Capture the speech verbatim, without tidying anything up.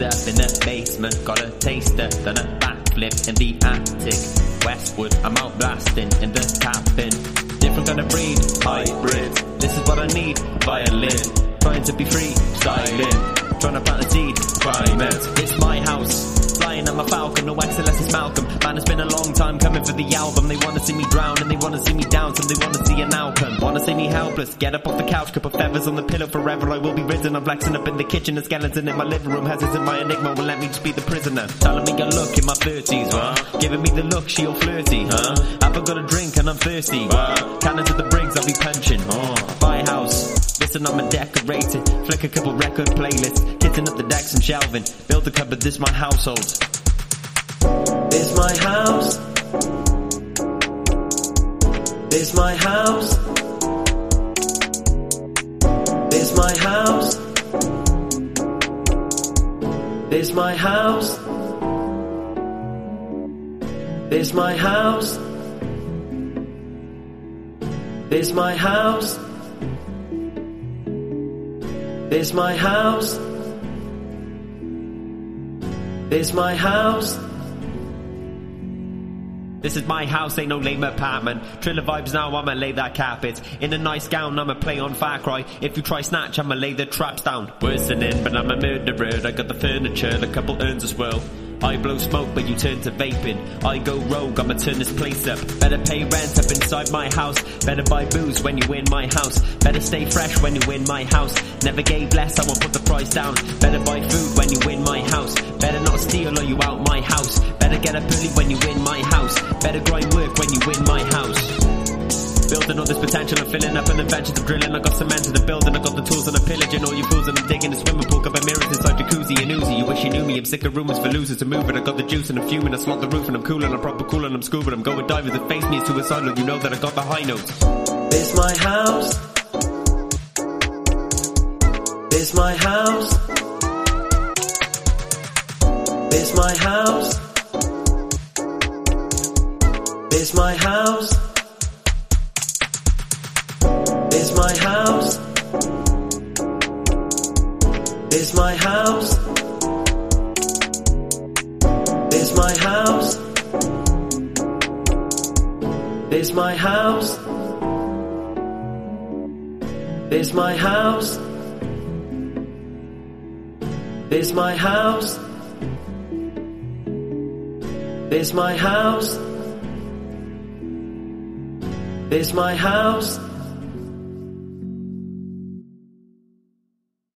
up in the basement, got a taster, done a backflip in the attic. Westwood, I'm out blasting in the cabin. Different kind of breed, hybrid. This is what I need, violin. Trying to be free, styling. Trying to plant a seed, climate. It's my house, flying on my falcon. No excellence is Malcolm. Man, it's been a long time coming for the album. They wanna see me drown and they wanna see me down. Some they wanna see an outcome. Wanna see me helpless, get up off the couch, couple feathers on the pillow forever. I will be risen. I'm flexing up in the kitchen. A skeleton in my living room has in my enigma. Will let me just be the prisoner. Telling me a look in my thirties, huh? Giving me the look, she all flirty, huh? Haven't got a drink and I'm thirsty. Cannon to the Briggs, I'll be punching. Oh. Buy a house. Listen, I'm a decorator. Flick a couple record playlists. Kitting up the decks and shelving. Build a cupboard, this my household. This my house. This my house. This my house. This my house. This my house. This my house. This my house. This my house. This is my house, ain't no lame apartment. Triller vibes now, I'ma lay that carpet. In a nice gown, I'ma play on Far Cry. If you try snatch, I'ma lay the traps down. Worsening, but I'm a murderer. I got the furniture, a couple urns as well. I blow smoke, but you turn to vaping. I go rogue, I'ma turn this place up. Better pay rent up inside my house. Better buy booze when you in my house. Better stay fresh when you in my house. Never gave less, I won't put the price down. Better buy food when you in my house. Better not steal or you out my house. Better get up early when you in my house. Better grind work when you in my house. Building all this potential and filling up an invention of drilling. I got cement in the building, I got the tools and I'm pillaging all you fools and I'm digging the swimming pool. Got my mirrors inside jacuzzi and Uzi. You wish you knew me, I'm sick of rumors for losers to move it. I got the juice and I'm fuming, I swat the roof and I'm cool and I'm proper cool and I'm scuba. I'm going diving, the face me is suicidal, you know that I got the high notes. This my house. This my house. This my house. This my house. This my house. This my house. This my house. This my house. This my house. This my house. This my house. This my house.